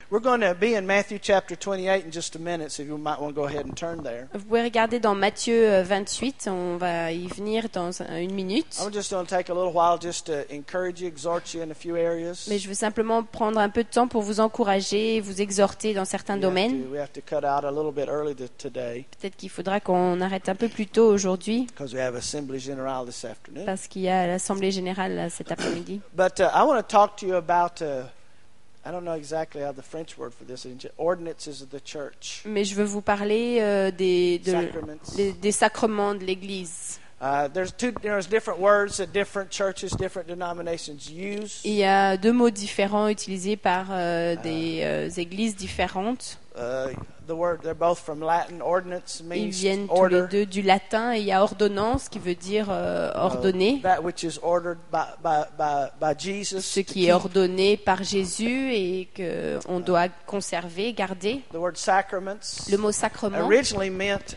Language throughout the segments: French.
We're going to be in Matthew chapter 28 in just a minute, so you might want to go ahead and turn there. Vous pouvez regarder dans Matthieu 28, on va y venir dans une minute. I'm just going to take a little while just to encourage you, exhort you in a few areas. Mais je veux simplement prendre un peu de temps pour vous encourager, vous exhorter dans certains domaines. We have to cut out a little bit early today Peut-être qu'il faudra qu'on arrête un peu plus tôt aujourd'hui, because we have Assembly Generale this afternoon. parce qu'il y a l'Assemblée générale cet après-midi. But I want to talk to you about, I don't know exactly how the French word for this is, ordinances of the church. Mais je veux vous parler des sacrements de l'Église. There's different words that different churches, different denominations use. Il y a deux mots différents utilisés par des églises différentes. They're both from Latin. Ordinance Ils means viennent tous order. les deux du latin et il y a ordonnance qui veut dire ordonner, That which is ordered by Jesus. ce qui est ordonné par Jésus et qu'on doit conserver, garder. The word sacraments Le mot sacrement, originally meant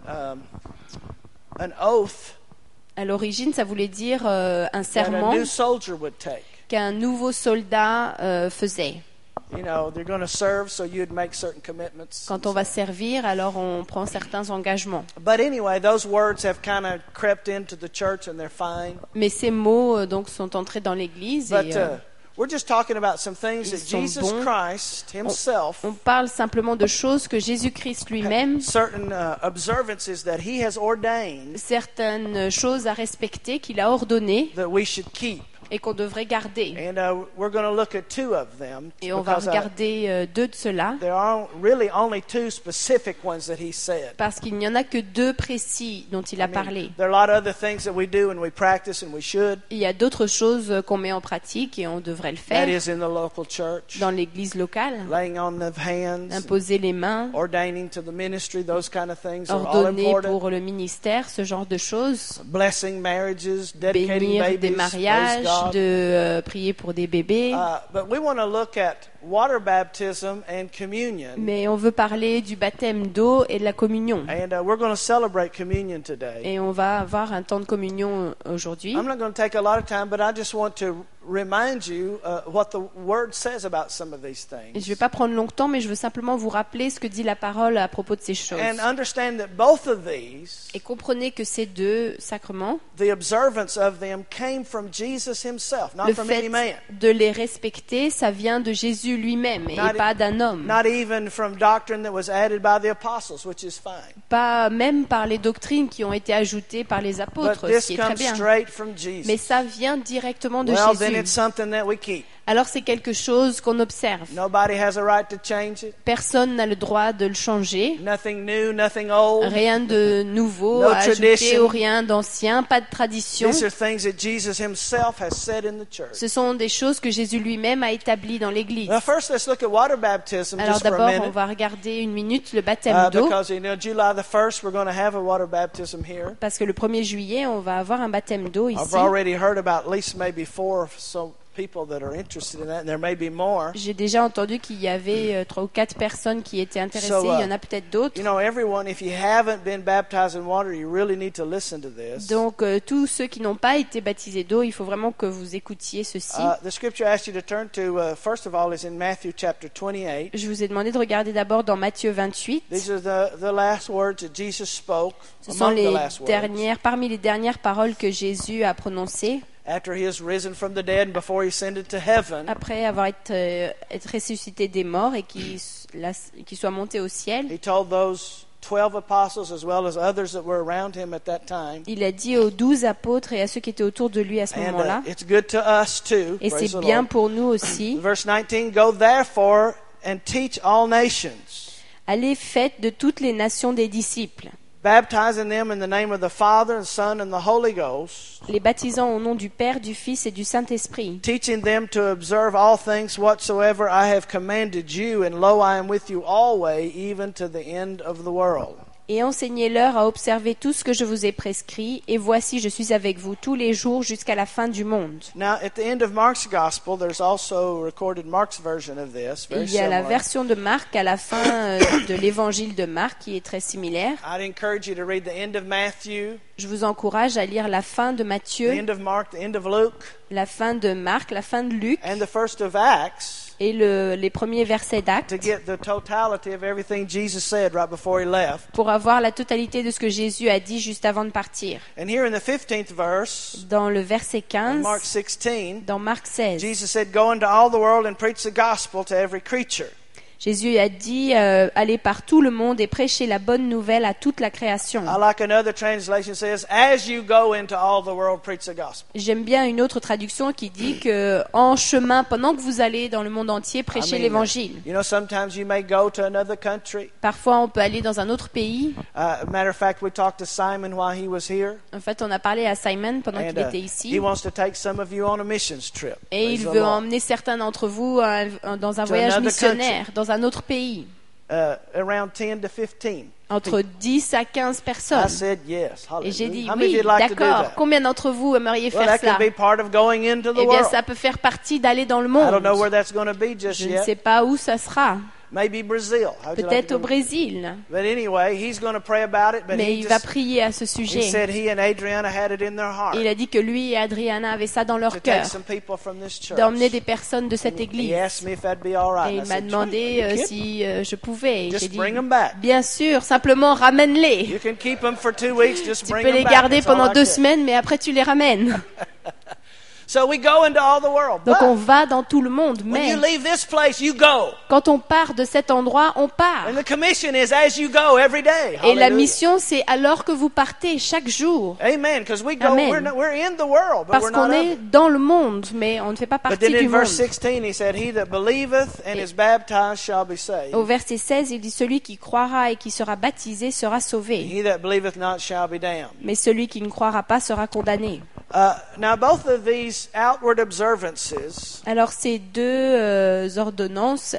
an oath à l'origine, ça voulait dire un that a serment new soldier would take. qu'un nouveau soldat faisait. You know, they're going to serve, so you'd make certain commitments. Quand on va servir, alors on prend certains engagements. But anyway, those words have kind of crept into the church, and they're fine. Mais ces mots donc sont entrés dans l'Église But et we're just talking about some things ils that sont Jesus bons. Christ Himself, on parle simplement de choses que Jésus-Christ lui-même, certain observances that He has ordained certaines choses à respecter qu'il a ordonnées that we should keep. et qu'on devrait garder. And we're going to look at two of them Et on va because regarder deux de ceux-là, there are really only two specific ones that He said. parce qu'il n'y en a que deux précis dont il a parlé. There are a lot of other things that we do and we practice and we should. Il y a d'autres choses qu'on met en pratique et on devrait le That faire is in the local church. dans l'église locale. Laying on of hands, Imposer les mains, ordaining to the ministry, those kind of things are all ordonner important. pour le ministère, ce genre de choses. Blessing marriages, dedicating Bénir babies, des mariages, praise God. de prier pour des bébés. But we want to look at water baptism and communion. Mais on veut parler du baptême d'eau et de la communion. And we're going to celebrate communion today. Et on va avoir un temps de communion aujourd'hui. I'm not going to take a lot of time, but I just want to remind you what the Word says about some of these Et things. je ne vais pas prendre longtemps, mais je veux simplement vous rappeler ce que dit la parole à propos de ces choses. And understand that both of these, Et comprenez que ces deux sacrements, the observance of them came from Jesus Himself, not le from fait any man. de les respecter, ça vient de Jésus lui-même et pas d'un homme. Not even from doctrine that was added by the apostles, which is fine. Pas même par les doctrines qui ont été ajoutées par les But apôtres, this ce qui est très comes bien. straight from Jesus. Mais ça vient directement de Well, then Jésus. it's something that we keep. Alors c'est quelque chose qu'on observe. Nobody has a right to change it. Personne n'a le droit de le changer. Nothing new, nothing old. Rien de nouveau No à ajouter tradition. ou rien d'ancien, pas de tradition. These are things that Jesus Himself has said in the church. Ce sont des choses que Jésus lui-même a établies dans l'Église. Now, first, let's look at water baptism Alors just for a d'abord, on minute. va regarder une minute le baptême d'eau, Because, July the 1st, we're going to have a water baptism here. parce que le 1er juillet, on va avoir un baptême d'eau I've ici. already heard about at least maybe 4 people that are interested in that, and there may be more. J'ai déjà entendu qu'il y avait 3 ou 4 personnes qui étaient intéressées. So, Il y en a peut-être d'autres. Everyone, if you haven't been baptized in water, you really need to listen to this. Donc, tous ceux qui n'ont pas été baptisés d'eau, il faut vraiment que vous écoutiez ceci. The scripture I asked you to turn to, first of all, is in Matthew chapter 28. Je vous ai demandé de regarder d'abord dans Matthieu 28. These are the last words that Jesus spoke, Ce sont among the les last words. parmi les dernières paroles que Jésus a prononcées After he has risen from the dead and before he ascended to heaven. après avoir été ressuscité des morts et qu'il soit monté au ciel. He told those 12 apostles as well as others that were around him at that time. Il a dit aux 12 apôtres et à ceux qui étaient autour de lui à ce And moment-là, it's good to us too. et Praise c'est the bien Lord. pour nous aussi, Verse 19, go therefore and teach all nations, allez faites de toutes les nations des disciples, baptizing them in the name of the Father and Son and the Holy Ghost, les baptisant au nom du Père, du Fils et du Saint-Esprit, teaching them to observe all things whatsoever I have commanded you, and lo, I am with you always, even to the end of the world. et enseignez-leur à observer tout ce que je vous ai prescrit, et voici, je suis avec vous tous les jours jusqu'à la fin du monde. Now, at the end of Mark's Gospel, there's also recorded Mark's version of this, very Il y a la similar. version de Marc à la fin de l'évangile de Marc qui est très similaire. I'd encourage you to read the end of Matthew, Je vous encourage à lire la fin de the Matthieu, end of Mark, the end of Luke, la fin de Marc, la fin de Luc and the first of Acts, et les premiers versets d'Actes to get the totality of everything Jesus said right before he left. pour avoir la totalité de ce que Jésus a dit juste avant de partir. And here in the 15th verse, Dans le verset in 15, Mark 16, dans Marc 16, Jesus said, "Go into all the world and preach the gospel to every creature." Jésus a dit allez par tout le monde et prêchez la bonne nouvelle à toute la création. I like another translation says, "As you go into all the world, preach the gospel." J'aime bien une autre traduction qui dit que en chemin, pendant que vous allez dans le monde entier, prêchez l'évangile. You know, sometimes you may go to another country. Parfois, on peut aller dans un autre pays. Matter of fact, we talked to Simon while he was here. En fait, on a parlé à Simon pendant qu'il était He ici. wants to take some of you on a missions trip. Et Praise il the veut Lord. emmener certains d'entre vous dans un To voyage another missionnaire, dans un autre pays. Around 10 to 15. Entre 10 à 15 I personnes. said yes. Et j'ai Hallelujah. dit How many of oui, you'd like to do d'accord. that? Combien d'entre vous aimeriez Well, faire that could cela? be part of going into the Eh bien, world. ça peut faire partie d'aller dans le I don't monde. know where that's going to be just Je ne yet. sais pas où ça sera. Maybe Brazil. How'd you like Peut-être to au go? Brésil. But anyway, he's going to pray about it. But Mais he il va just prier à ce he sujet. said he and Adriana had it in their heart Il a dit que lui et Adriana avaient ça dans to leur take cœur, some people from this church. d'emmener des personnes de cette He église. asked me if that'd be all right. Et And I il m'a said, demandé "Are you kidding? si je pouvais. Et j'ai Just dit, bring them back. bien sûr, simplement ramène-les. You can keep them for 2 weeks. Just Tu bring peux them les back. garder That's all pendant I 2 care. semaines, mais après tu les ramènes. So we go into all the world. Donc on But va dans tout le monde, when mais you leave this place, you go. quand on part de cet endroit, on part. And the commission is as you go every day. Et la Hallelujah. mission, c'est alors que vous partez, chaque jour. Amen. Because we go, Amen. we're in the world, but Parce we're qu'on not of est it. dans le monde, mais on ne fait pas But partie then du in monde. verse 16, he said, "He that believeth and is baptized shall be saved. Au verset 16, il dit, celui qui croira et qui sera baptisé sera sauvé. He that believeth not shall be damned." Mais celui qui ne croira pas sera condamné. Now, both of these outward observances, Alors ces deux ordonnances,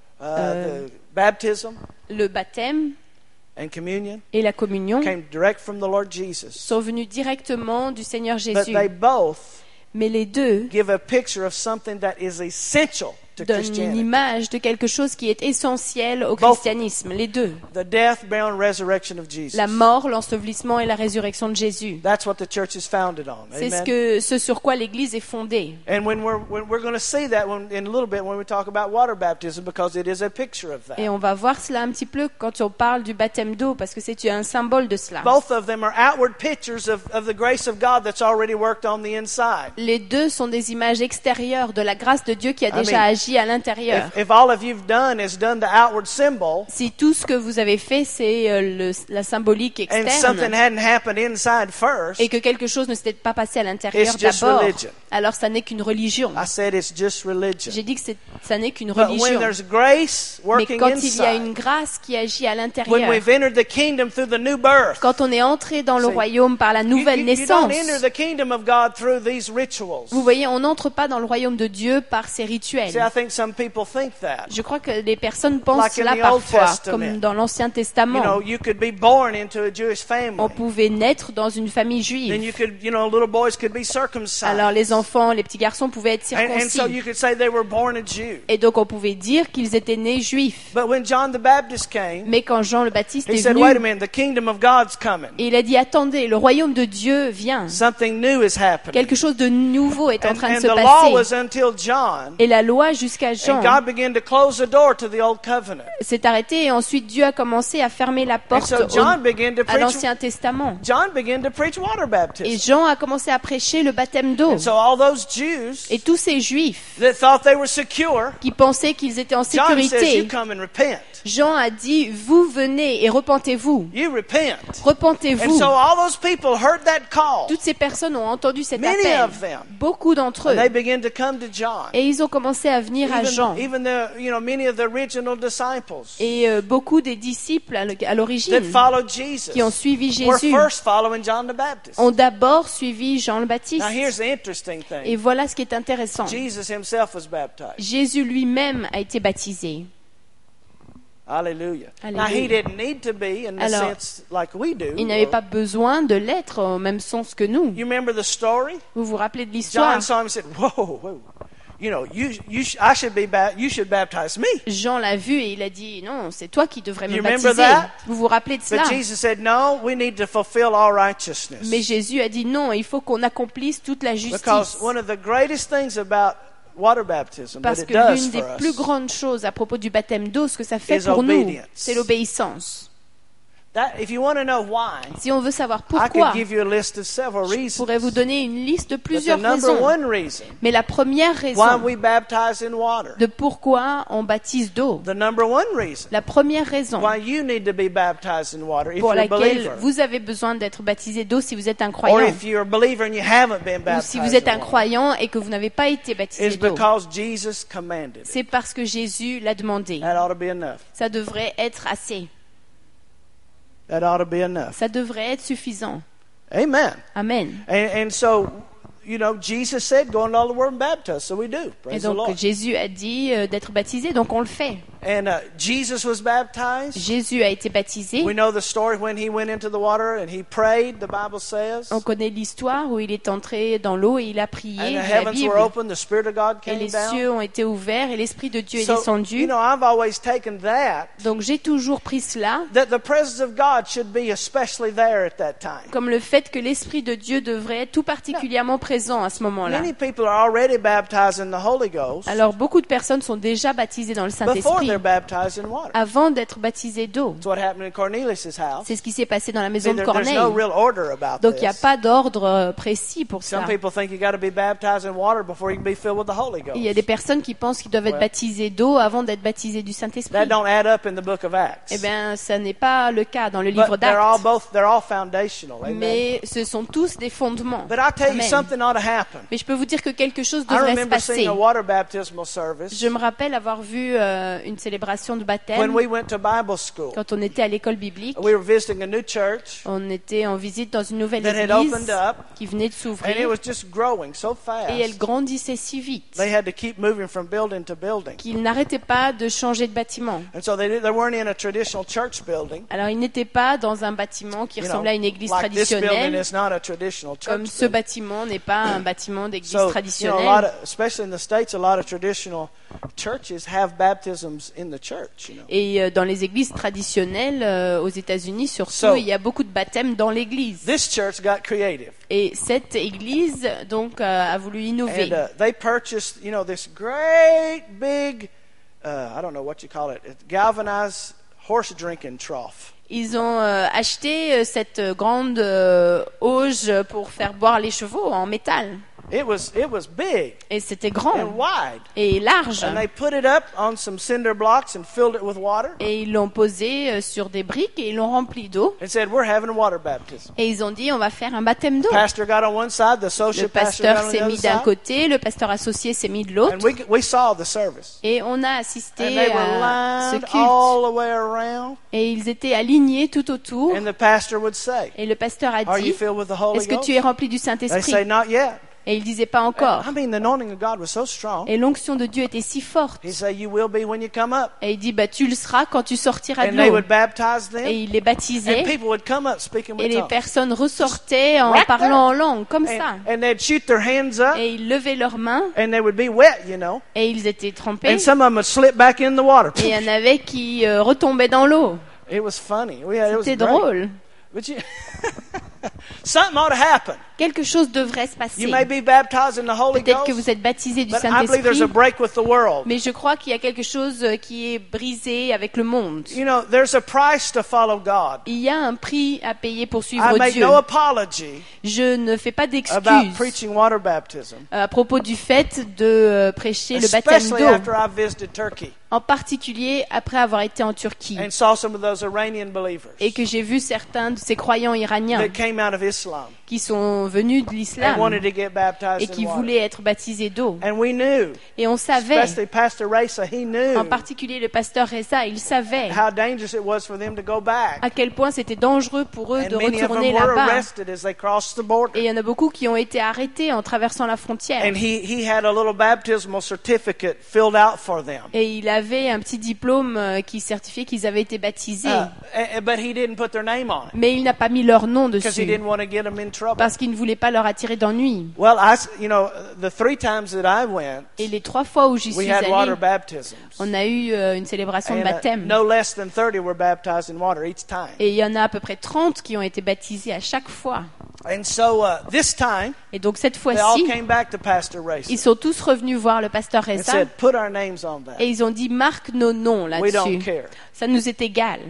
the baptism le baptême and communion, et la communion, came direct from the Lord Jesus. sont venus directement du Seigneur But Jésus. they both Mais les deux give a picture of something that is essential to donnent une Christianity. image de quelque chose qui est essentiel au christianisme. Les deux. The death, burial, and resurrection of Jesus. La mort, l'ensevelissement et la résurrection de Jésus. That's what the church is founded on. C'est Amen. ce sur quoi l'Église est fondée. And when we're going to see that in a little bit when we talk about water baptism, because it is a picture of that. Et on va voir cela un petit peu quand on parle du baptême d'eau, parce que c'est un symbole de cela. Both of them are outward pictures of the grace of God that's already worked on the inside. Les deux sont des images extérieures de la grâce de Dieu qui a déjà mean, agi à l'intérieur. If all of you've done is done the outward symbol, Si tout ce que vous avez fait, c'est la symbolique and something externe, hadn't happened inside first, et que quelque chose ne s'était pas passé à l'intérieur It's just d'abord, religion. alors ça n'est qu'une religion. I said it's just religion. J'ai dit que ça n'est qu'une But when religion. there's grace Mais working quand il y a une inside, grâce qui agit à when l'intérieur, we've entered the kingdom through the new birth, quand on est entré dans le See, royaume par la nouvelle you naissance, don't enter the kingdom of God through these rituals. vous voyez, on n'entre pas dans le royaume de Dieu par ces rituels. See, I think some people think that. Je crois que les personnes pensent Like in cela the Old parfois, Testament. comme dans l'Ancien You Testament. know, you could be born into a Jewish family. On pouvait naître dans une famille Then juive. you could, little boys could be circumcised. Alors les enfants, les petits garçons pouvaient être And so circoncis. you could say they were born a Jew. Et donc on pouvait dire qu'ils étaient nés juifs. But when John the Baptist came, Mais quand Jean le Baptiste he est said, wait a venu, minute, the kingdom of God's coming. et il a dit, attendez, le royaume de Dieu vient. Something new is happening. Quelque chose de nouveau est en train de And se the law passer. was until John. Et la loi jusqu'à Jean And God began to close the door to the old covenant. s'est arrêtée, et ensuite Dieu a commencé à fermer la And porte so John began to à preach. l'Ancien Testament. John began to preach water Et baptism. Jean a commencé à prêcher le baptême d'eau. And so all those Jews Et tous ces juifs that thought they were secure, qui pensaient qu'ils étaient en John says, you sécurité, come and repent. Jean a dit, vous venez et repentez-vous. You repent. And Repentez-vous. so all those people heard that call. Toutes ces personnes ont entendu cet Many appel. of them. Beaucoup d'entre And they eux. began to come to John. Et ils ont commencé à venir à Jean. Even many of the original disciples Et beaucoup des disciples à that l'origine followed Jesus qui ont suivi were Jésus first following John the Baptist. ont d'abord suivi Jean le Baptiste. Now here's the interesting thing. Et voilà ce qui est intéressant. Jesus himself was baptized. Jésus lui-même a été baptisé. Hallelujah. Now Hallelujah. he didn't need to be in the Alors, sense like we do. Il n'avait pas besoin de l'être au même sens que nous. You remember the story? Vous vous rappelez de l'histoire? John saw him and said, "Whoa. You should baptize me." Jean l'a vu et il a dit, non, c'est toi qui devrais me You remember baptiser. that? Vous vous rappelez de cela? But Jesus said, "No, we need to fulfill all righteousness." Mais Jésus a dit, non, il faut qu'on accomplisse toute la Because justice. one of the greatest things about water baptism, Parce that que it does l'une des for plus us, grandes choses à propos du baptême d'eau, ce que ça fait is pour nous, obedience. c'est l'obéissance. If you want to know why, Si on veut savoir I pourquoi, could give you a list of several je reasons. pourrais vous donner une liste de But the plusieurs number raisons. one reason Mais la première why raison we baptize in water, de pourquoi on baptise d'eau, the number one reason la première raison why you need to be baptized in water if pour you're a laquelle believer, vous avez besoin d'être baptisé d'eau si vous êtes un or croyant, if you're a believer and you haven't been ou si vous baptized êtes in un water, croyant et que vous n'avez pas été is baptisé d'eau. because Jesus commanded it. C'est parce que Jésus l'a demandé. That ought to be enough. Ça devrait être assez. That ought to be enough. Ça devrait être suffisant. Amen. Amen. And so, you know, Jesus said, go into all the world and baptize. So we do. Et Praise the donc Lord. Jésus a dit d'être baptisé, donc on le fait. And Jesus was baptized. Jésus a été baptisé. We know the story when he went into the water and he prayed, the Bible says. On connaît l'histoire où il est entré dans l'eau et il a prié, And the dit la heavens Bible. were open, the Spirit of God Et came les down. cieux ont été ouverts et l'Esprit de Dieu est So, descendu. you know, I've always taken that Donc j'ai toujours pris cela the presence of God should be especially there at that time. comme le fait que l'Esprit de Dieu devrait être tout particulièrement présent à ce moment-là. Many people are already baptized in the Holy Ghost Alors beaucoup de personnes sont déjà baptisées dans le before Saint-Esprit they're baptized in water. avant d'être baptisées d'eau. That's what happened in Cornelius' house. C'est ce qui s'est passé dans la See, maison de there's Corneille. no real order about Donc il n'y a this. pas d'ordre précis pour Some ça. people think you got to be baptized in water before you can be filled with the Holy Ghost. Il y a des personnes qui pensent qu'ils doivent être Ouais. baptisés d'eau avant d'être baptisés du Saint-Esprit. That don't add up in the book of Acts. Eh bien, ça n'est pas le cas dans le livre But they're d'Actes. all foundational. Amen. Mais ce sont tous des fondements. But I'll tell you, Amen. something ought to happen. Mais je peux vous dire que quelque chose I devrait se remember seeing passer. a water baptismal service Je me rappelle avoir vu une célébration de when baptême we went to Bible school. quand on était à l'école biblique. We were visiting a new church On était en visite dans une nouvelle that had église opened up, qui venait de and it s'ouvrir was just growing so et elle fast. grandissait si vite They had to keep moving from building to building. qu'ils n'arrêtaient pas de changer de bâtiment. And so they weren't in a traditional church building. Alors ils n'étaient pas dans un bâtiment qui You know, ressemblait à une église like this building traditionnelle, is not a traditional comme church ce building. bâtiment n'est pas un bâtiment d'église So, you know, traditionnelle. especially in the States, a lot of traditional churches have baptisms in the church, you know. Et dans les églises traditionnelles, aux États-Unis surtout, So- il y a beaucoup de baptêmes dans l'église. This church got creative. Et cette église, donc, a voulu innover. And they purchased, you know, this great big, I don't know what you call it, galvanized horse drinking trough. Ils ont acheté cette grande auge pour faire boire les chevaux en métal. It was big Et c'était and grand wide. et large. And they put it up on some cinder blocks and filled it with water Et ils l'ont posé sur des briques et ils l'ont rempli d'eau. and said, we're having a water baptism. Et ils ont dit, on va faire un baptême d'eau. Pastor got on one side, the Le associate pastor got pasteur on the s'est other mis d'un side. côté, le pasteur associé s'est mis de l'autre. And we saw the service. Et on a And assisté they were à ce lined culte. all the way around. Et ils étaient alignés tout autour. And the pastor would say, Et le pasteur a are you dit, filled with the Holy est-ce que Ghost? tu es rempli du They say, Saint-Esprit? not yet. Et il disait pas encore. I mean, the anointing of God was so strong. Et l'onction de Dieu était si forte. He said, you will be when you come up. Et il dit, bah, tu le seras quand tu sortiras de And they l'eau. would baptize them. Et il les baptisait. And people would come up speaking Et with les tongues. personnes ressortaient en right parlant en langue, comme ça. And they'd shoot their hands up. Et ils levaient leurs mains. And they would be wet, you know. Et ils étaient trempés. And some of them would slip back in the water. Et il y en avait qui retombaient dans l'eau. It was funny. It was C'était great. drôle. But something ought to happen. Quelque chose devrait se passer. You may be baptized in the Holy Peut-être que Ghost, vous êtes baptisé du but I believe there's Saint-Esprit. a break with the world. Mais je crois qu'il y a quelque chose qui est brisé avec le monde. You know, there's a price to follow God. Il y a un prix à payer pour I suivre make Dieu. no apology Je ne fais pas about d'excuses preaching water baptism, à propos du fait de prêcher le baptême especially d'eau, after I visited Turkey en particulier après avoir été en Turquie and saw some of those Iranian believers et que j'ai vu certains de ces croyants iraniens that came out of Islam qui sont venus de and l'islam wanted to get baptized et qui in water. voulaient être baptisés d'eau. And we knew, Et on savait, especially Pastor Reza, he knew en particulier le pasteur Reza, il savait how dangerous it was for them to go back. à quel point c'était dangereux pour eux And de many of retourner them were là-bas. arrested as they crossed the border. Et il y en a beaucoup qui ont été arrêtés en traversant la frontière. And he had a little baptismal certificate filled out for them. Et il avait un petit diplôme qui certifiait qu'ils avaient été baptisés. But he didn't put their name on it Mais il n'a pas mis leur nom because he dessus didn't want to get them in trouble. parce qu'il ne voulait pas leur attirer d'ennui. Well, the 3 times that I went, Et les 3 fois où j'y we suis had allée, water baptisms. on a eu une célébration de And, baptême. no less than 30 were baptized in water each time. Et il y en a à peu près 30 qui ont été baptisés à chaque fois. And so this time, Et donc cette they all fois-ci, came back to Pastor Racer ils sont tous revenus voir le pasteur and Ressa said, put our names on that. et ils ont dit marque nos noms We don't là-dessus. care. Ça nous est égal.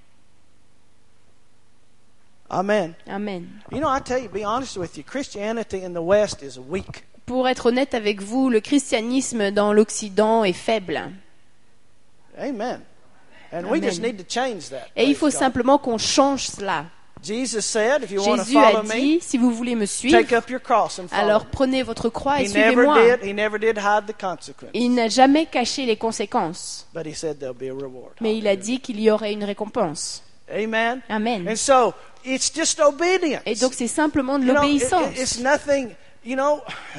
Amen. Amen. You know, I tell you, be honest with you, Christianity in the West is weak. Pour être honnête avec vous, le christianisme dans l'Occident est faible. Amen. And we just Amen. need to change that. Et il faut praise God. simplement qu'on change cela. Jesus said, if you want to Jésus a follow me, dit, si vous voulez me suivre, take up your cross and follow alors me. prenez votre croix et He never suivez-moi. did hide the consequence. Il n'a jamais caché les conséquences, But he said there'll be a reward. mais il a dit qu'il y aurait une récompense. Amen. Amen. And so, it's just obedience. Et donc c'est simplement de You know, l'obéissance. it's nothing, you know,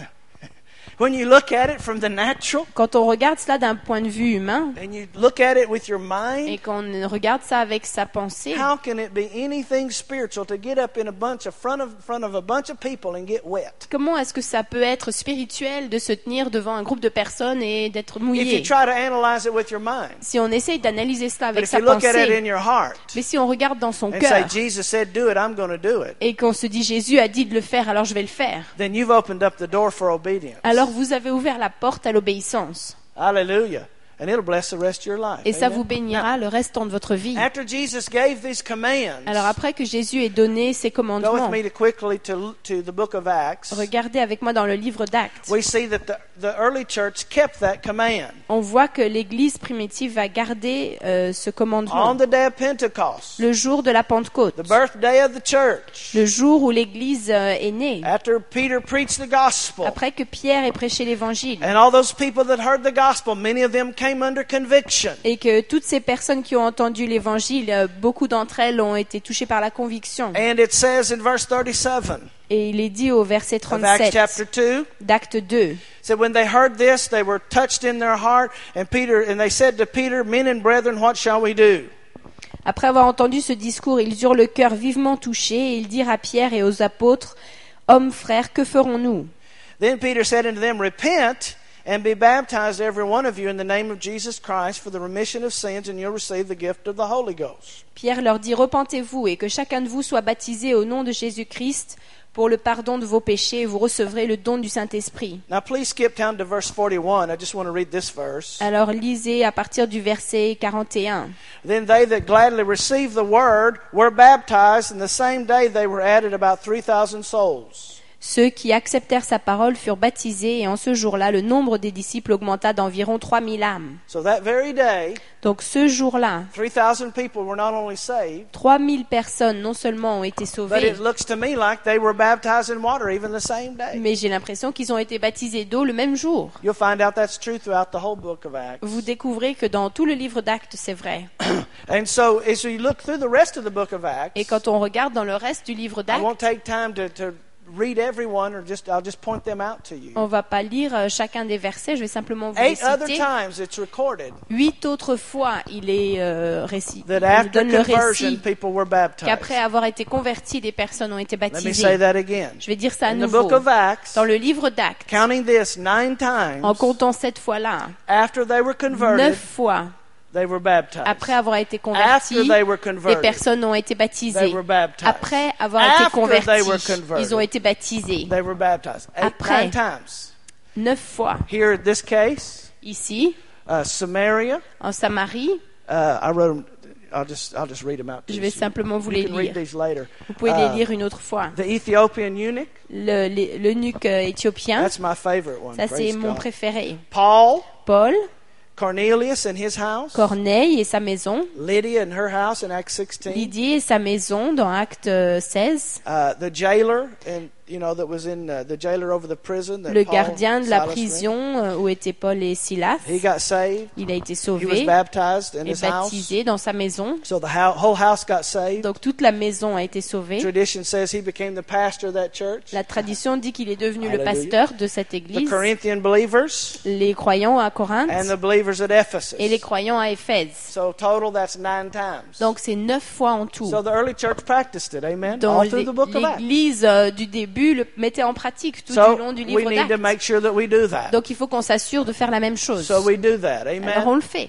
when you look at it from the natural, Quand on regarde cela d'un point de vue humain, and you look at it with your et mind, qu'on regarde ça avec sa pensée, how can it be anything spiritual to get up in a bunch of front of a bunch of people and get wet? comment est-ce que ça peut être spirituel de se tenir devant un groupe de personnes et d'être If you mouillé? try to analyze it with your mind, Si on essaye d'analyser cela but avec if sa you look at it pensée, in your heart mais si on regarde dans son and say, cœur Jesus said, do it, I'm going to do it, et qu'on se dit Jésus a dit de le faire, alors je vais le faire, then you've opened up the door for obedience. alors vous avez ouvert la porte à l'obéissance. Hallelujah. And it'll bless the rest of your life. Et ça Amen. vous bénira le restant de votre vie. After Jesus gave these commands, Alors après que Jésus ait donné ses go with commandements, me quickly to the book of Acts. regardez avec moi dans le livre d'Actes. We see that the early church kept that command. On voit que l'Église primitive va garder ce commandement. On the day of Pentecost, Le jour de la Pentecôte, the birthday of the church, le jour où l'Église est née, after Peter preached the gospel, après que Pierre ait prêché l'Évangile, and all those people that heard the gospel, many of them came under conviction. et que toutes ces personnes qui ont entendu l'Évangile, beaucoup d'entre elles ont été touchées par la conviction. And it says in verse 37 Et il est dit au verset of Acts 37 chapter 2, d'Acte 2, said when they heard this, they were touched in their heart, and they said to Peter, men and brethren, what shall we do? après avoir entendu ce discours, ils eurent le cœur vivement touché, et ils dirent à Pierre et aux apôtres, hommes frères, que ferons-nous? Then Peter said unto them, repent and be baptized every one of you in the name of Jesus Christ for the remission of sins, and you'll receive the gift of the Holy Ghost. Pierre leur dit, repentez-vous et que chacun de vous soit baptisé au nom de Jésus-Christ pour le pardon de vos péchés, et vous recevrez le don du Saint-Esprit. Now please skip down to verse 41. I just want to read this verse. Alors lisez à partir du verset 41. Then they that gladly received the word were baptized, and the same day they were added about 3,000 souls. Ceux qui acceptèrent sa parole furent baptisés, et en ce jour-là, le nombre des disciples augmenta d'environ 3000 âmes. So that very day, Donc ce jour-là, 3,000 people were not only saved, 3000 personnes non seulement ont été but sauvées, it looks to me like they were baptized in water even the same day. mais j'ai l'impression qu'ils ont été baptisés d'eau le même jour. You'll find out that's true throughout the whole book of Acts. Vous découvrez que dans tout le livre d'Actes, c'est vrai. And so as we look through the rest of the book of Acts, Et quand on regarde dans le reste du livre I won't d'Actes, take time to read everyone, or I'll just point them out to you. on va pas lire chacun des versets, je vais simplement vous 8 les other citer. times it's recorded 8 autres fois, il est récit. that Il nous after donne le conversion, récit people were baptized. qu'après avoir été convertis, des personnes ont été Let me baptisées. say that again. Je vais dire ça à In the nouveau. book of Acts, Dans le livre d'Actes, counting this 9 times, en comptant 7 fois-là, after they were 9 converted, fois, they were baptized. après avoir été After convertis, they were des converted, personnes ont été they baptisées. were baptized. Après avoir été After they were convertis, converted, ils ont été baptisés. they were baptized. Après. 9 times. 9 fois. Here in this case, Ici, Samaria, en Samarie, I wrote them. I'll just read them out to je you. vais simplement vous You les can read lire. these later. Vous pouvez les lire une autre fois. The Ethiopian eunuch, L'eunuque éthiopien, that's my favorite one. ça c'est Praise mon God. préféré. Paul, Paul, Cornelius and his house, Corneille et sa maison, Lydia and her house in Acts 16, Lydie et sa maison dans Acte 16, the jailer, and that was in the jailer over the prison. That le Paul, gardien de la Silas were in. prison où étaient Paul et Silas. He got saved. Il a été He was sauvé baptized in et his house. baptisé dans sa maison. So the whole house got saved. Donc toute la maison a été sauvée. Tradition says he became the pastor of that church. La tradition dit qu'il est devenu le Hallelujah. pasteur de cette The église. Corinthian believers Les croyants à Corinthe and the believers at Ephesus. et les croyants à Éphèse. So total, that's 9 times. Donc c'est 9 fois en tout. So the early church practiced it, amen, Dans all through the book of Acts. l'église du début le mettait en pratique tout du So long du we livre need to d'Actes. make sure that we do that. Donc il faut qu'on s'assure de faire la même chose. So we do that, Alors amen. on le fait.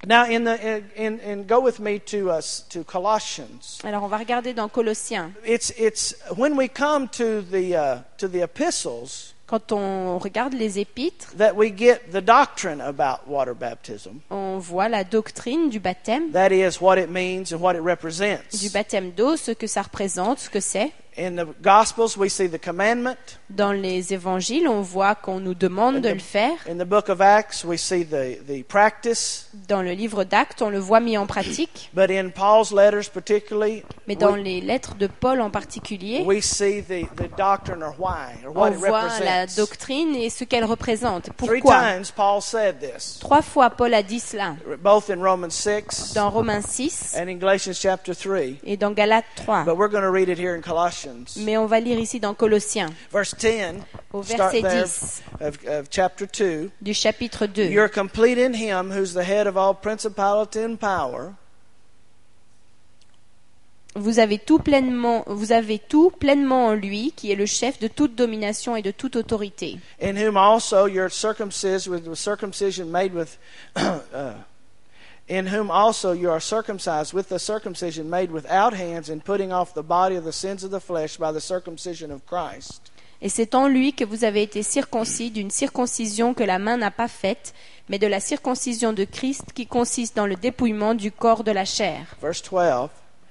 Now, go with me to Colossians. Alors on va regarder dans Colossiens. It's when we come to the epistles Quand on regarde les épîtres, that we get the doctrine about water baptism. on voit la doctrine du baptême, That is what it means and what it represents. du baptême d'eau, ce que ça représente, ce que c'est. In the Gospels, we see the commandment. Dans les évangiles, on voit qu'on nous demande de le faire. In the book of Acts, we see the practice. Dans le livre d'Actes, on le voit mis en pratique. But in Paul's letters particularly, Mais dans les lettres de Paul en particulier, we see the doctrine or why, or on what it voit la represents. doctrine et ce qu'elle représente. 3 Pourquoi? times Paul said this, 3 fois Paul a dit cela. both in Romans 6 Dans Romains 6 and in Galatians chapter 3. et dans Galates 3. But we're going to read it here in Colossians. Mais on va lire ici dans Colossiens, Verse 10, au start verset there 10 of chapter 2. du chapitre 2. You're complete in him who's the head of all principality and power. Vous avez tout pleinement en lui, qui est le chef de toute domination et de toute autorité. In whom also you're circumcised with the circumcision made with in whom also you are circumcised with the circumcision made without hands, and putting off the body of the sins of the flesh by the circumcision of Christ. Et c'est en lui que vous avez été circoncis d'une circoncision que la main n'a pas faite, mais de la circoncision de Christ qui consiste dans le dépouillement du corps de la chair. Verse 12.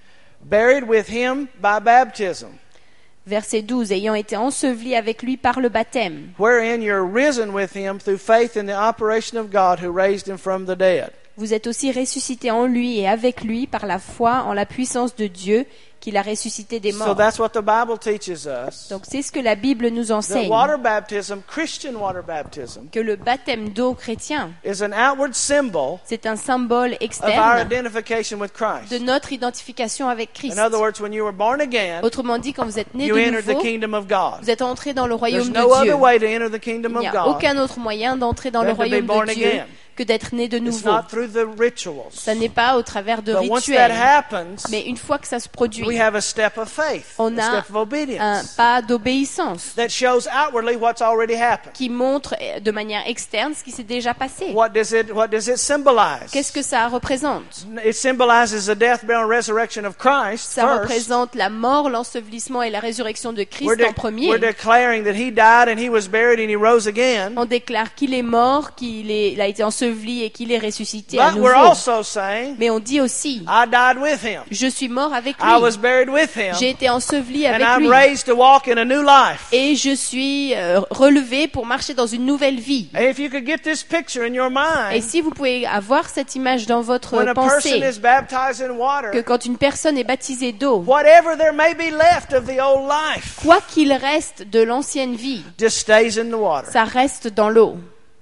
Buried with him by baptism, Verset 12. Ayant été ensevelis avec lui par le baptême, wherein you're risen with him through faith in the operation of God who raised him from the dead. vous êtes aussi ressuscités en lui et avec lui par la foi en la puissance de Dieu qui l'a ressuscité des So morts. that's what the Bible teaches us. Donc c'est ce que la Bible nous That enseigne, water baptism, Christian water baptism, que le baptême d'eau chrétien, is an outward symbol c'est un symbole of our externe identification with Christ. de notre identification avec Christ. In other words, when you were born again, Autrement dit, quand vous êtes né you de entered the nouveau, kingdom of God. vous êtes entré dans le There's royaume no de Dieu. other way to enter the Il kingdom n'y of a God. aucun autre moyen d'entrer dans le than to be royaume born de Dieu again. que d'être né de It's nouveau. not through the rituals. Ça n'est pas au travers de But once that rituels. happens, Mais une fois que ça se produit, we have a step of faith, on a a step of un obedience pas d'obéissance that shows outwardly what's already happened. qui montre de manière externe ce qui s'est déjà passé. What does it symbolize? Qu'est-ce que ça représente? It symbolizes the death, burial, and resurrection of Christ Ça first. représente la mort, l'ensevelissement et la résurrection de Christ en premier. We're declaring that he died and he was buried and he rose again. On déclare qu'il est mort, il a été enseveli et qu'il est ressuscité à But nouveau. we're also saying, Mais on dit aussi, I died with him. je suis mort avec I was lui. buried with him. J'ai été enseveli And avec I'm lui. raised to walk in a new life. Et je suis relevé pour marcher dans une nouvelle vie. And if you could get this picture in your Et mind, si vous pouvez avoir cette image dans votre when a person pensée, is baptized in que water, quand une personne est baptisée d'eau, whatever there may be left of the old life quoi qu'il reste de l'ancienne vie, just stays in the water. ça reste dans l'eau.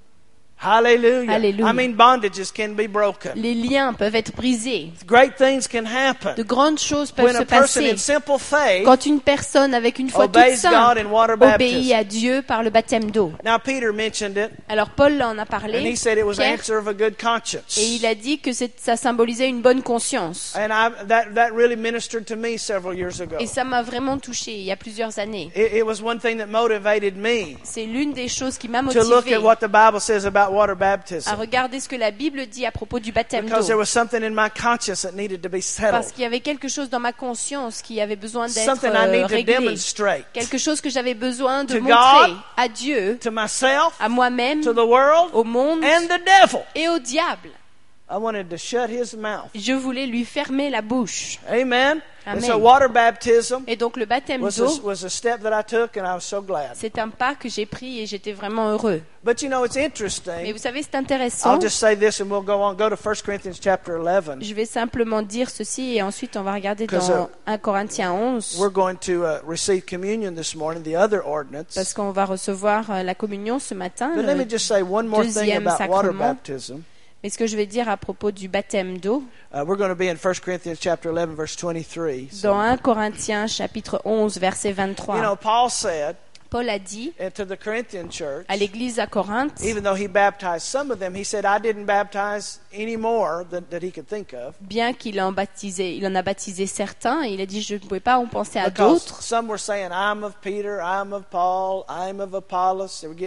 Hallelujah. Hallelujah. I mean, bondages can be broken. Les liens peuvent être brisés. Great things can happen De grandes choses peuvent when se a person passer in simple faith quand une personne avec une foi toute obeys God simple in water obéit baptism. à Dieu par le baptême d'eau. Now, Peter mentioned it, Alors Paul en a and he parlé, said it was Pierre, answer of a good conscience. et il a dit que ça symbolisait une bonne conscience. And that really ministered to me several years ago. Et ça m'a vraiment touché il y a plusieurs années. It was one thing that motivated me C'est l'une des choses qui m'a to look motivée at what the Bible says about water baptism. à regarder ce que la Bible dit à propos du baptême Because there d'eau. was something in my conscience that needed to be settled. Parce qu'il y avait quelque chose dans ma conscience qui avait besoin d'être Something I need to réglé. demonstrate Quelque chose que j'avais besoin de to montrer God, à Dieu, to myself, à moi-même, to the world, au monde and the devil. et au diable. I wanted to shut his mouth. Je voulais lui fermer la bouche. Amen. And Amen. so water baptism Et donc le baptême was d'eau, was a step that I took, and I was so glad. c'est un pas que j'ai pris et j'étais vraiment heureux. But you know, it's Mais interesting. vous savez, c'est intéressant. I'll just say this, and we'll go on. Go to 1 Corinthians chapter 11. Je vais simplement dire ceci et ensuite on va regarder Because, dans 1 Corinthiens 11 We're going to receive communion this morning, the other ordinance. parce qu'on va recevoir la communion ce matin. But let me le- just say one more thing deuxième about water sacrement. baptism. Mais ce que je vais dire à propos du baptême d'eau, We're going to be in 1 Corinthians chapter 11, verse 23. So, dans 1 Corinthiens chapitre 11 verset you know, 23, Paul said Paul a dit to the Corinthian church, à l'église à Corinthe, even though he baptized some of them, he said, I didn't baptize any more that he could think of. bien qu'il en a baptisé certains, il a dit je ne pouvais pas en penser à Because d'autres, some were saying, I'm of Peter, I'm of Paul, I'm of Apollos. They were getting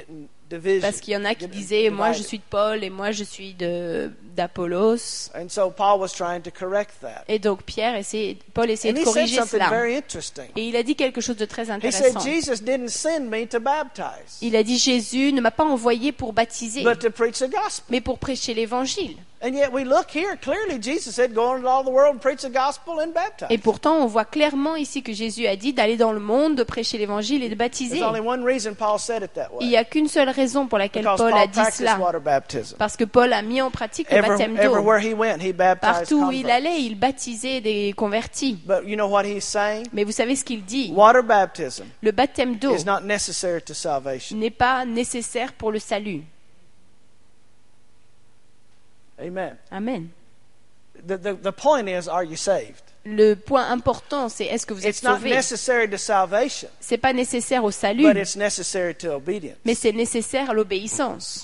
division. Parce qu'il y en a qui disaient, moi je suis de Paul et moi je suis d'Apollos. And so Paul was trying to correct that. Et donc Paul essayait And de he said corriger something cela. very interesting. Et il a dit quelque chose de très He said, intéressant. Jesus didn't send me to baptize, Il a dit, Jésus ne m'a pas envoyé pour baptiser, but to preach the gospel. mais pour prêcher l'évangile. And yet we look here, clearly Jesus said, go into all the world and preach the gospel and baptize. Et pourtant, on voit clairement ici que Jésus a dit d'aller dans le monde, de prêcher l'évangile et de baptiser. There's only one reason Paul said it that Il n'y way. a qu'une seule raison pour laquelle Because Paul a Paul dit practiced cela. water baptism. Parce que Paul a mis en pratique le baptême d'eau. Everywhere he went, he baptized Partout où il converts. allait, il baptisait des convertis. But you know what he's saying? Mais vous savez ce qu'il dit? Water baptism Le baptême d'eau is not necessary to salvation. n'est pas nécessaire pour le salut. Amen. Amen. The point is, are you saved? Le point important, c'est est-ce que vous êtes It's not sauvé? necessary to salvation, C'est pas nécessaire au salut, but it's necessary to obedience. mais c'est nécessaire à l'obéissance.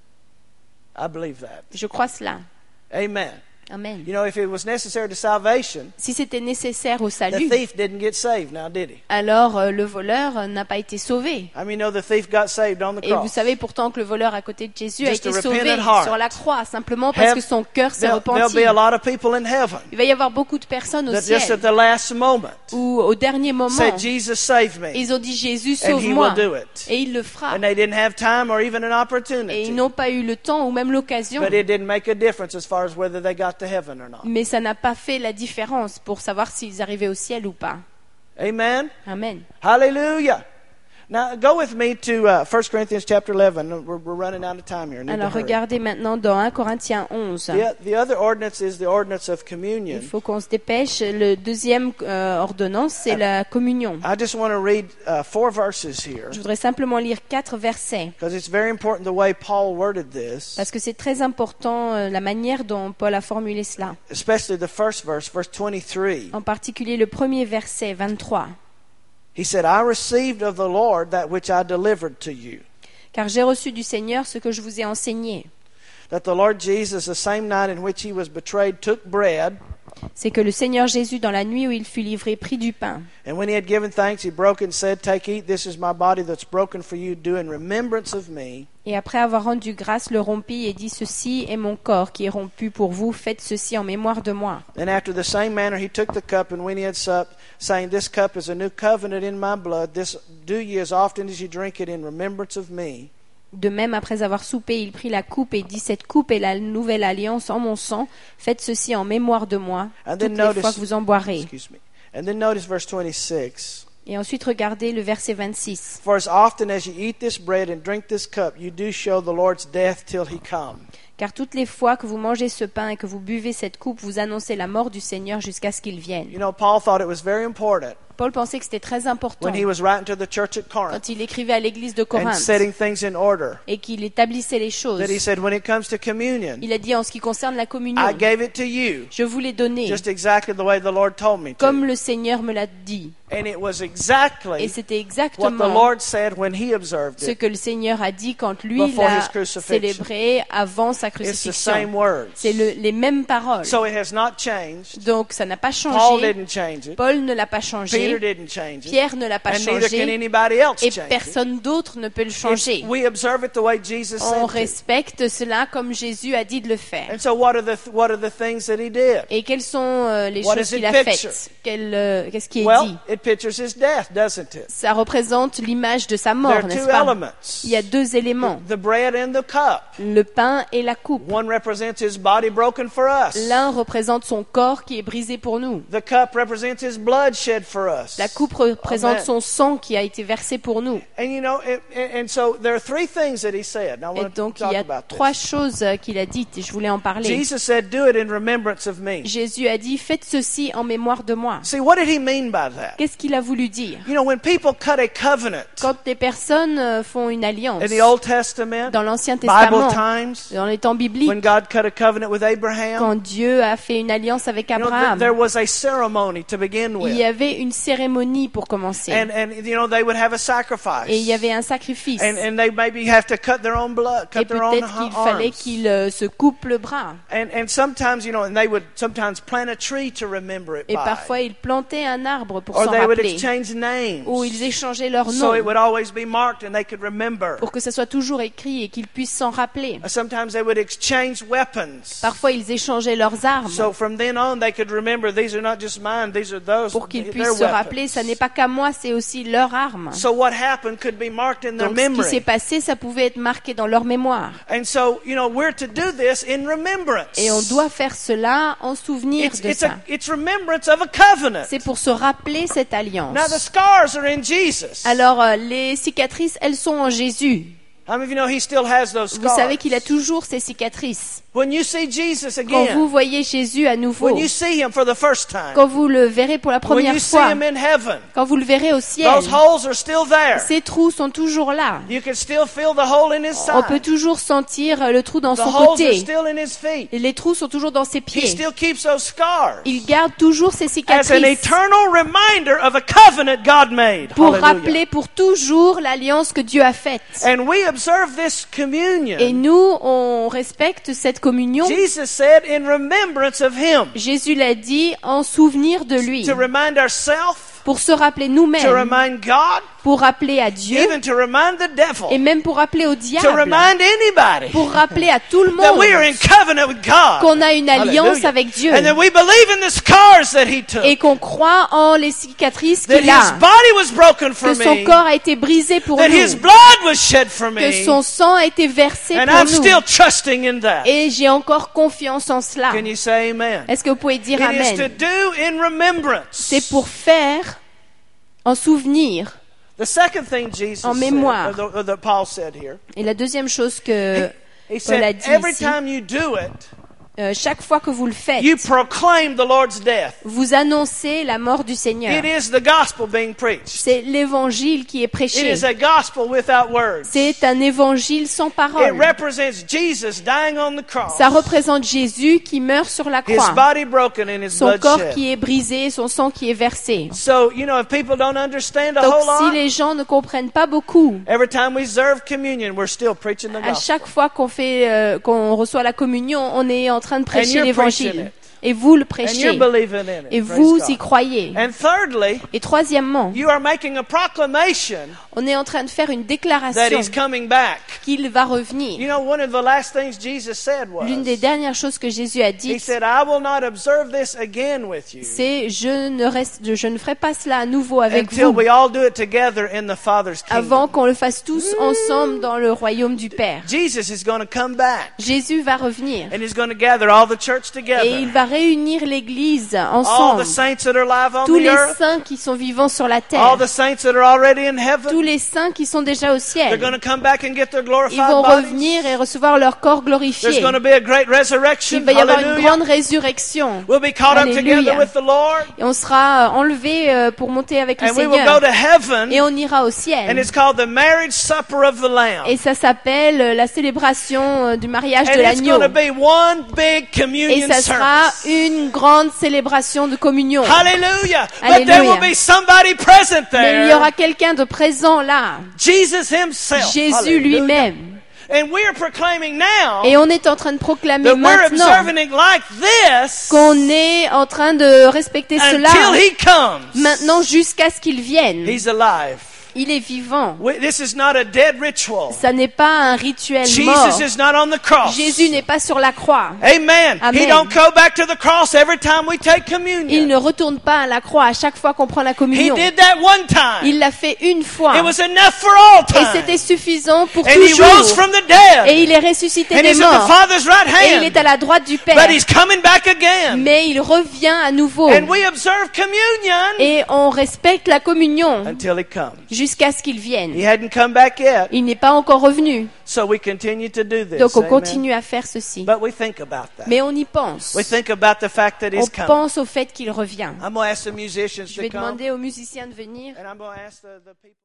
I believe that. Je crois cela. Amen. Amen. You know, if it was necessary to salvation, Si c'était nécessaire au the salut, thief didn't get saved now, did he? alors le voleur n'a pas été sauvé. I mean, the thief got saved on the Et vous cross. savez pourtant que le voleur à côté de Jésus a Just a été sauvé repentant heart. sur la croix, simplement parce que son cœur s'est There'll repenti. be a lot of people in heaven Il va y avoir beaucoup de personnes au that just at ciel the last moment où, au dernier moment, said, Jesus, save me. ils ont dit Jésus, And he will sauve-moi. do it. Et il le fera. And they didn't have time or even an Et opportunity. ils n'ont pas eu le temps ou même l'occasion. But it didn't make a difference as far as whether they got to heaven or not. Mais ça n'a pas fait la différence pour savoir s'ils arrivaient au ciel ou pas. Amen. Amen. Hallelujah. Now go with me to 1 Corinthians chapter 11. We're running out of time here. I need to Alors hurry. regardez maintenant dans 1 Corinthiens 11. The other ordinance is the ordinance of communion. Il faut qu'on se dépêche. Le deuxième ordonnance, c'est la communion. I just want to read 4 verses here Je voudrais simplement lire 4 versets, because it's very important the way Paul worded this, parce que c'est très important la manière dont Paul a formulé cela. especially the first verse 23. En particulier le premier verset, 23. He said, I received of the Lord that which I delivered to you, Car j'ai reçu du Seigneur ce que je vous ai enseigné. that the Lord Jesus, the same night in which he was betrayed, took bread, C'est que le Seigneur Jésus, dans la nuit où il fut livré, prit du pain. and when he had given thanks, he broke it and said, Take, eat, this is my body that's broken for you, do in remembrance of me. Et après avoir rendu grâce, le rompit et dit, Ceci est mon corps qui est rompu pour vous, faites ceci en mémoire de moi. Then after the same manner he took the cup, and when he had supped, saying, This cup is a new covenant in my blood, this do ye as often as ye drink it in remembrance of me. De même, après avoir soupé, il prit la coupe et dit, Cette coupe est la nouvelle alliance en mon sang, faites ceci en mémoire de moi, And toutes then les fois que vous en boirez. excuse me. And then notice verse 26. Et ensuite, regardez le verset 26. For as often as ye eat this bread and drink this cup, you do show the Lord's death till he come. Car toutes les fois que vous mangez ce pain et que vous buvez cette coupe, vous annoncez la mort du Seigneur jusqu'à ce qu'il vienne. You know, Paul thought it was very important Paul pensait que c'était très important when he was writing to the church at Corinth quand il écrivait à l'église de and Corinthe setting things in order et qu'il établissait les choses. that he said, when it comes to communion, Il a dit en ce qui concerne la communion, I gave it to you je vous l'ai donné just exactly the way the Lord told me comme to. le Seigneur me l'a dit. And it was Et exactly c'était what the exactement Lord said when he observed ce it. que le Seigneur a dit quand lui Before his l'a crucifixion. célébré avant sa It's the crucifixion. same words. C'est les mêmes paroles. So it has not changed. Donc ça n'a pas Paul changé. didn't change it. Paul ne l'a pas Peter changé. didn't change it. Pierre ne l'a pas And neither can changé. anybody else Et change it. personne d'autre ne peut le changer. We observe it the way Jesus On said to. respecte cela comme Jésus a dit de le faire. And so what are the things that he did? Et quelles sont les What choses does it qu'il a picture? faites? Qu'est-ce qui est Well, dit? it pictures his death, doesn't it? Ça représente l'image de sa There mort, are n'est-ce two pas? elements. Il y a deux éléments, The bread and the cup. le pain et la coupe. One represents his body broken for us. L'un représente son corps qui est brisé pour nous. The cup represents his blood shed for us. La coupe représente Amen. son sang qui a été versé pour nous. And you know, and so there are 3 things that he said. Now I Et want to donc il talk y a about 3 this. choses qu'il a dites et je voulais en parler. Jesus said, "Do it in remembrance of me." Jésus a dit, faites ceci en mémoire de moi. See, what did he mean by that? Qu'est-ce qu'il a voulu dire? You know, when people cut a covenant Quand des personnes font une alliance in the Old Testament, dans l'Ancien Bible Testament, times, dans les temps bibliques, when God cut a covenant with Abraham, quand Dieu a fait une alliance avec you know, Abraham, there was a ceremony to begin il with. y avait une cérémonie pour commencer. And they would have a sacrifice. Et il y avait un sacrifice. And they maybe have to cut their own blood, Et cut their own peut-être qu'il fallait arms. qu'ils se coupent le bras. And sometimes, and they would sometimes plant a tree to remember it Et by. parfois, ils plantaient un arbre pour Or s'en they would rappeler. exchange names. Ou ils échangeaient leur So it nom would always be marked and they could remember. pour que ça soit toujours écrit et qu'ils puissent s'en rappeler. Sometimes they would exchange weapons. Parfois, ils échangeaient leurs armes So from then on, they could remember these are not just mine; these are those. pour qu'ils their puissent se rappeler, weapons. ça n'est pas qu'à moi, c'est aussi leur arme. So what happened could be marked in their Donc, ce qui s'est memory. passé, ça pouvait être marqué dans leur mémoire. And so, we're to do this in remembrance. Et on doit faire cela en souvenir de ça. It's remembrance of a covenant. C'est pour se rappeler cette alliance. Now the scars are in Jesus. Alors, les cicatrices, elles sont en Jésus. How many of you know he still has those Vous scars? savez qu'il a toujours ces cicatrices. When you see Jesus Quand again, vous voyez Jésus à nouveau, when you see him for the first time, quand vous le verrez pour la when première you see fois, him in heaven, quand vous le verrez au ciel, those holes are still there. ces trous sont toujours là. You can still feel the hole in his On peut side. toujours sentir le trou dans The son holes are côté. still in his feet. Et les trous sont toujours dans ses He pieds. still keeps those scars Il garde toujours ses as an cicatrices eternal reminder of a covenant God made. pour Hallelujah. rappeler pour toujours l'alliance que Dieu a faite. And we observe this Et communion. nous, on respecte cette communion. Jesus said in remembrance of him. Jésus l'a dit en souvenir de lui, To remind ourselves, pour se rappeler to nous-mêmes, remind God, pour rappeler à Dieu even to remind the et devil, même pour rappeler au to diable, remind anybody pour rappeler à tout le that monde we are in covenant with God. qu'on a une alliance Hallelujah. avec Dieu And that we believe in the scars that he took. et qu'on croit en les cicatrices That qu'il his a, body was broken for que son me. corps a été brisé pour That his nous, blood was shed for que me. son sang a été versé And pour I'm nous. still trusting in that. Et j'ai encore confiance en cela. Can you say amen? Est-ce que vous pouvez dire It is to Amen? do in remembrance. C'est pour faire en souvenir. The second thing Jesus En said, mémoire. or that Paul said here, Et la deuxième chose que he Paul a said, dit every ici, time you do it, chaque fois que vous le faites, you proclaim the Lord's death. vous annoncez la mort du Seigneur. It is the gospel being preached. C'est l'évangile qui est It prêché. is a gospel without words. C'est un évangile sans It parole. represents Jesus dying on the cross, Ça représente Jésus qui meurt sur la his croix. body broken and his Son blood corps shed. qui est brisé, son sang qui est versé. So, if people don't understand a Donc whole si lot, les gens ne comprennent pas beaucoup, every time we serve communion, we're still preaching the à gospel. chaque fois qu'on reçoit la communion, on est en train de prêcher you're l'évangile. preaching it. Et vous le And prêchez. you're believing in it. Et Praise vous God. y croyez. And thirdly, Et troisièmement, you are making a proclamation on est en train de faire une that déclaration he's coming back. qu'il va revenir. One of the last things Jesus said was, L'une des dernières choses que Jésus a he dites, said, I will not observe this again with you c'est je ne ferai pas cela à nouveau avec until vous we all do it together in the Father's avant kingdom. qu'on le fasse tous ensemble dans le royaume du Père. Jesus is going to come back Jésus va revenir and he's going to gather all the church et il together. va réunir l'Église All ensemble. the saints that are alive on Tous the les earth, saints qui sont vivants sur la all terre, the saints that are already in tous heaven, les saints qui sont déjà au they're ciel, going to come back and get their glorified ils vont bodies. revenir et recevoir leur corps There's glorifié. going to be a great Il resurrection. va y avoir une Hallelujah. grande résurrection. We'll be caught up Alléluia. together with the Lord, Et on sera enlevé pour monter avec le and we will go Seigneur. to heaven, Et on ira au and ciel. it's called the marriage supper of the Lamb. Et ça s'appelle la célébration du mariage de And it's l'agneau. going to be one big Et communion ça sera service. une grande célébration de communion. Hallelujah. But there will Alléluia. be somebody present Mais il y there. aura quelqu'un de présent là. Jesus himself. Jésus Hallelujah. lui-même. And we are proclaiming now Et on est en train de proclamer that we're maintenant observing it like this qu'on est en train de respecter cela until he comes. maintenant jusqu'à ce qu'il vienne. He's alive. Il est vivant. This is not a dead ritual. Ça n'est pas un rituel mort. Jesus is not on the cross. Jésus n'est pas sur la croix. Amen. Amen. He don't go back to the cross every time we take Il communion. ne retourne pas à la croix à chaque fois qu'on prend la He communion. did that one time. Il l'a fait une fois. It was enough for all Et c'était time. suffisant pour And he rose toujours. from the dead. Et il est ressuscité And des he's at the morts. Father's right Et il est à hand. la droite du Père. But he's coming back again. Mais il revient à nouveau. And we observe communion Et on respecte la communion until he comes. jusqu'à ce qu'il vienne. He hadn't come back yet. Il n'est pas encore revenu. So we continue to do this. Donc on Amen. continue à faire ceci. But we think about that. Mais on y pense. We think about the fact that On he's coming. pense au fait qu'il revient. I'm going to ask the musicians Je to vais come. demander aux musiciens de venir. And I'm going to ask the people.